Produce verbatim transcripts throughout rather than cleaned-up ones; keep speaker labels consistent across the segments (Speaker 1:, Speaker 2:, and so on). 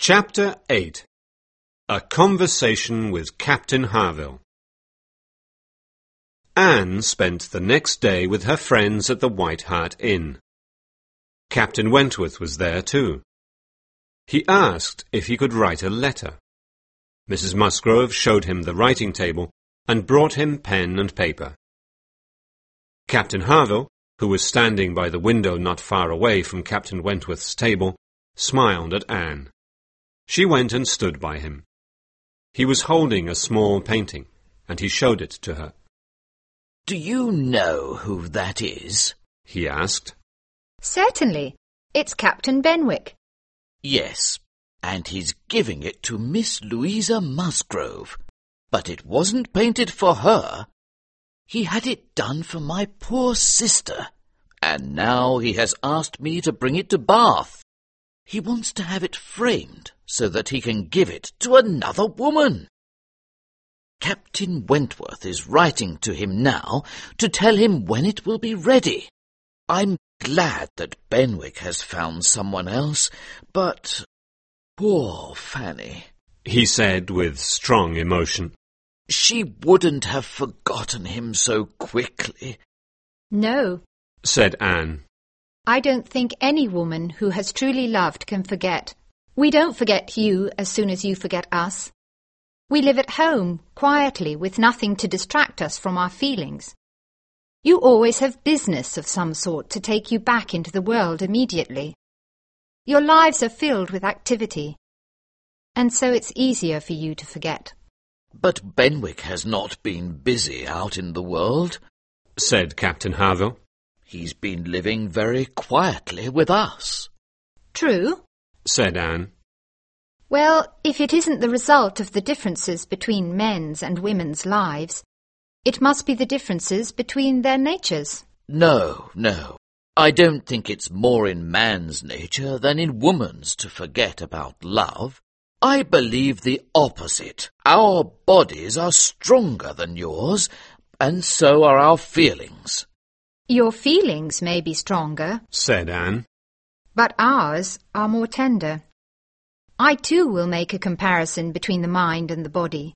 Speaker 1: Chapter eight. A Conversation with Captain Harville. Anne spent the next day with her friends at the White Hart Inn. Captain Wentworth was there too. He asked if he could write a letter. Missus Musgrove showed him the writing table and brought him pen and paper. Captain Harville, who was standing by the window not far away from Captain Wentworth's table, smiled at Anne. She went and stood by him. He was holding a small painting, and he showed it to her.
Speaker 2: "Do you know who that is?"
Speaker 1: he asked.
Speaker 3: "Certainly. It's Captain Benwick."
Speaker 2: "Yes, and he's giving it to Miss Louisa Musgrove. But it wasn't painted for her. He had it done for my poor sister, and now he has asked me to bring it to Bath. He wants to have it framed so that he can give it to another woman. Captain Wentworth is writing to him now to tell him when it will be ready. I'm glad that Benwick has found someone else, but poor Fanny,"
Speaker 1: he said with strong emotion.
Speaker 2: "She wouldn't have forgotten him so quickly."
Speaker 3: "No,"
Speaker 1: said Anne.
Speaker 3: "I don't think any woman who has truly loved can forget. We don't forget you as soon as you forget us. We live at home, quietly, with nothing to distract us from our feelings. You always have business of some sort to take you back into the world immediately. Your lives are filled with activity, and so it's easier for you to forget."
Speaker 2: "But Benwick has not been busy out in the world,"
Speaker 1: said Captain Harville.
Speaker 2: "He's been living very quietly with us."
Speaker 3: "True,"
Speaker 1: said Anne.
Speaker 3: "Well, if it isn't the result of the differences between men's and women's lives, it must be the differences between their natures."
Speaker 2: No, no. I don't think it's more in man's nature than in woman's to forget about love. I believe the opposite. Our bodies are stronger than yours, and so are our feelings.
Speaker 3: "Your feelings may be stronger,"
Speaker 1: said Anne,
Speaker 3: "but ours are more tender. I too will make a comparison between the mind and the body.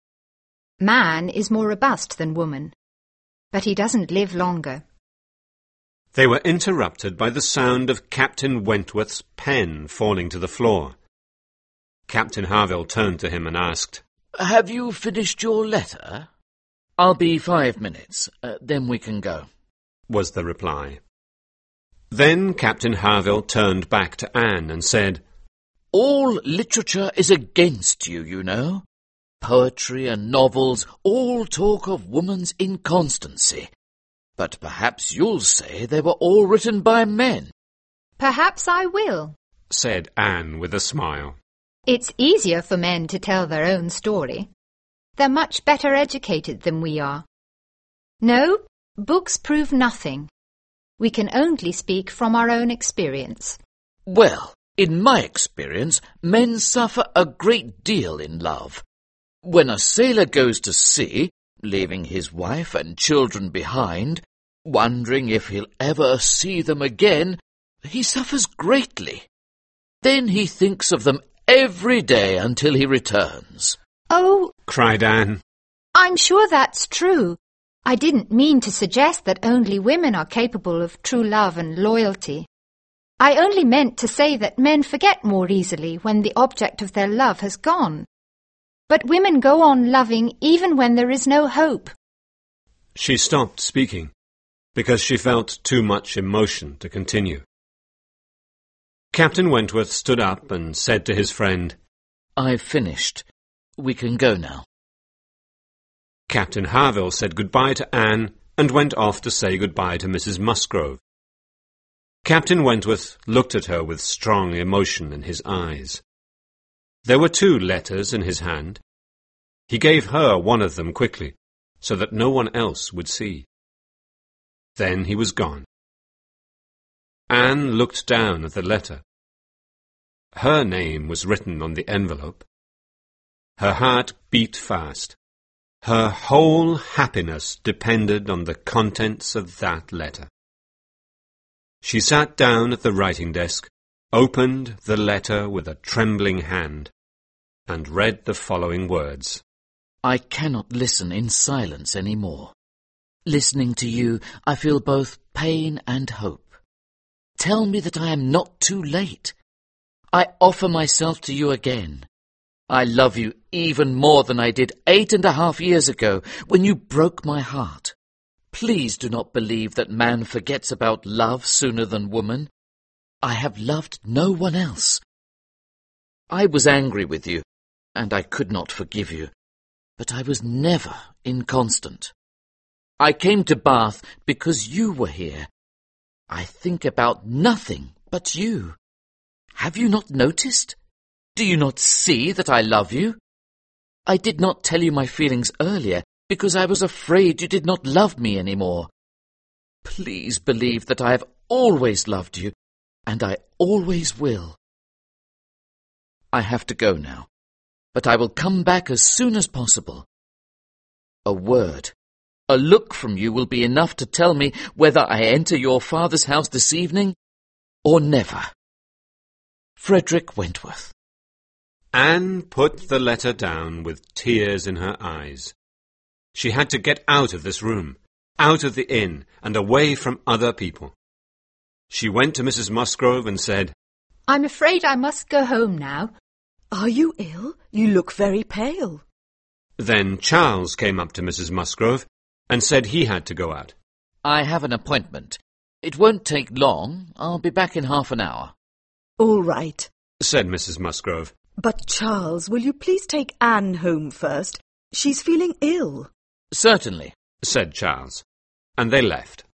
Speaker 3: Man is more robust than woman, but he doesn't live longer."
Speaker 1: They were interrupted by the sound of Captain Wentworth's pen falling to the floor. Captain Harville turned to him and asked,
Speaker 2: "Have you finished your letter?" "I'll be five minutes, uh, then we can go,"
Speaker 1: was the reply. Then Captain Harville turned back to Anne and said,
Speaker 2: "All literature is against you, you know. Poetry and novels all talk of woman's inconstancy. But perhaps you'll say they were all written by men."
Speaker 3: "Perhaps I will,"
Speaker 1: said Anne with a smile.
Speaker 3: "It's easier for men to tell their own story. They're much better educated than we are. No, books prove nothing. We can only speak from our own experience."
Speaker 2: "Well, in my experience, men suffer a great deal in love. When a sailor goes to sea, leaving his wife and children behind, wondering if he'll ever see them again, he suffers greatly. Then he thinks of them every day until he returns."
Speaker 3: "Oh,"
Speaker 1: cried Anne,
Speaker 3: "I'm sure that's true. I didn't mean to suggest that only women are capable of true love and loyalty. I only meant to say that men forget more easily when the object of their love has gone. But women go on loving even when there is no hope."
Speaker 1: She stopped speaking because she felt too much emotion to continue. Captain Wentworth stood up and said to his friend,
Speaker 2: "I've finished. We can go now."
Speaker 1: Captain Harville said goodbye to Anne and went off to say goodbye to Missus Musgrove. Captain Wentworth looked at her with strong emotion in his eyes. There were two letters in his hand. He gave her one of them quickly, so that no one else would see. Then he was gone. Anne looked down at the letter. Her name was written on the envelope. Her heart beat fast. Her whole happiness depended on the contents of that letter. She sat down at the writing desk opened the letter with a trembling hand, and read the following words.
Speaker 2: I cannot listen in silence any more. Listening to you, I feel both pain and hope. Tell me that I am not too late. I offer myself to you again. I love you even more than I did eight and a half years ago when you broke my heart. Please do not believe that man forgets about love sooner than woman. I have loved no one else. I was angry with you, and I could not forgive you, but I was never inconstant. I came to Bath because you were here. I think about nothing but you. Have you not noticed? Do you not see that I love you? I did not tell you my feelings earlier because I was afraid you did not love me any more. Please believe that I have always loved you, and I always will. I have to go now, but I will come back as soon as possible. A word, a look from you will be enough to tell me whether I enter your father's house this evening or never. Frederick Wentworth.
Speaker 1: Anne put the letter down with tears in her eyes. She had to get out of this room, out of the inn, and away from other people. She went to Missus Musgrove and said,
Speaker 3: I'm afraid I must go home now.
Speaker 4: Are you ill? You look very pale.
Speaker 1: Then Charles came up to Missus Musgrove and said he had to go out.
Speaker 2: I have an appointment. It won't take long. I'll be back in half an hour.
Speaker 4: All right,
Speaker 1: said Missus Musgrove.
Speaker 4: But Charles, will you please take Anne home first? She's feeling ill.
Speaker 2: Certainly,
Speaker 1: said Charles, and they left.